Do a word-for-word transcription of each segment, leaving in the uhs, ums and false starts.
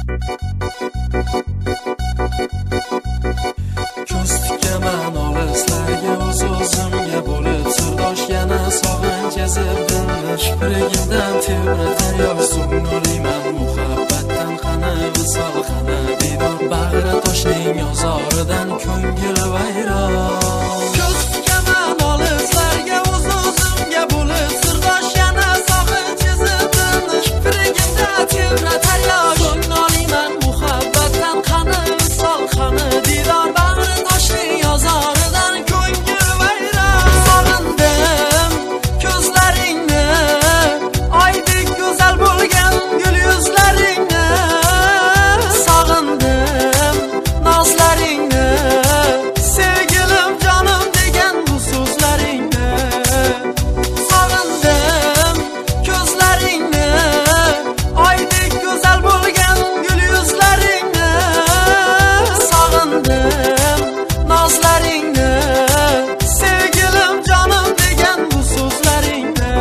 Ko'z tikaman olislarga, o'z-o'zimga bo'lib sirdosh, yana sog'inch ezib dilni, kiprigimdan tebratar yosh, so'ng oliyman muhabbatdan qani visol, qani diydor, bag'ri toshning ozoridan ko'ngil vayron. Ko'z tikaman olislarga, o'z-o'zimga bo'lib sirdosh, yana sog'inch ezib dilni, kiprigimdan tebratar yosh, so'ng oliyman muhabbatdan qani visol, qani diydor, bag'ri toshning ozoridan ko'ngil vayron. Sog'indim ko'zlaringni, oydek go'zal bo'lgan gul yuzlaringni, sog'indim nozlaringni, sevgilim jonim degan bu so'zlaringni, sog'indim ko'zlaringni, oydek go'zal bo'lgan gul yuzlaringni, sog'indim nozlaringni, sevgilim jonim degan bu so'zlaringni.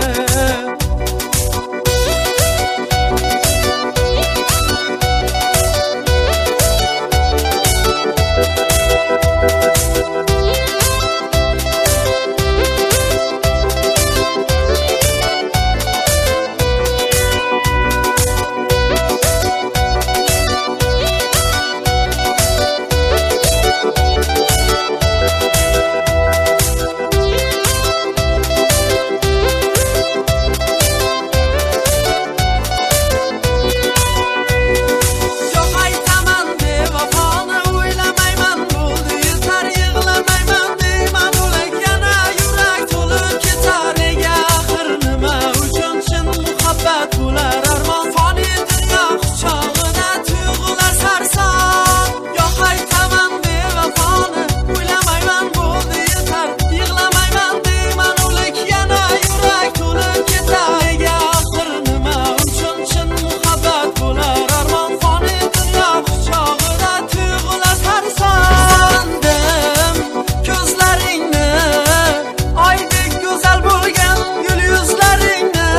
Yo'q aytaman bevafoni, o'ylamayman bo'ldi yetar, yig'lamayman deyman o'lak, yana yurak to'lib ketar, nega axir nima uchun chin muhabbat bo'lar armon, foniy dunyo quchog'ida tuyg'ular sarson. Yo'q aytaman bevafoni, o'ylamayman bo'ldi yetar, yig'lamayman deyman o'lak, yana yurak to'lib ketar, nega axir nima uchun chin muhabbat bo'lar armon, foniy dunyo quchog'ida tuyg'ular sarson. Sog'indim ko'zlaringni, oydek go'zal bo'lgan gul yuzlaringni,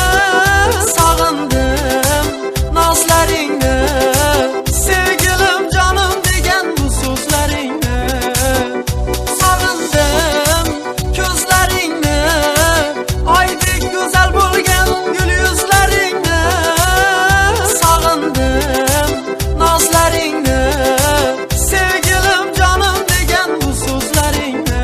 sog'indim nozlaringni, sevgilim jonim degan bu so'zlaringni, sog'indim ko'zlaringni, oydek go'zal bo'lgan gul yuzlaringni, sog'indim nozlaringni, sevgilim jonim degan bu so'zlaringni.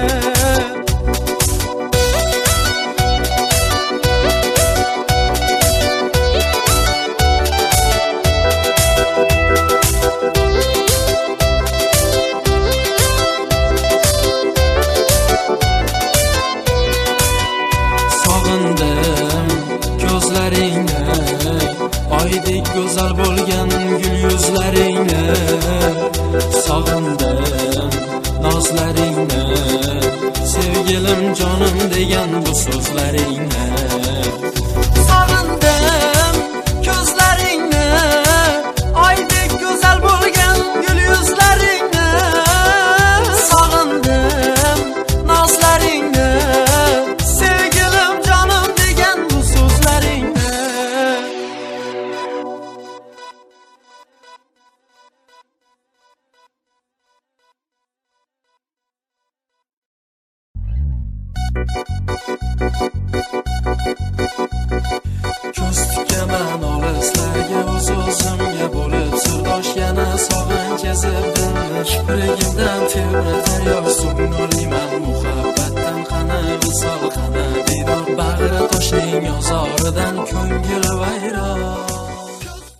Sog'indim ko'zlaringni, oydek go'zal bo'lgan gul yuzlaringni, sog'indim nozlaringni, sevgilim jonim degan bu so'zlaringni. Sog'indim ko'zlaringni, oydek go'zal bo'lgan gul yuzlaringni, sog'indim nozlaringni, sevgilim jonim degan bu so'zlaringni. Ko'z tikaman olislarga, o'z-o'zimga bo'lib sirdosh, yana sog'inch ezib dilni, kiprigimdan tebratar yosh, so'ng oliyman muhabbatdan qani visol, qani diydor, bag'ri toshning ozoridan ko'ngil vayron.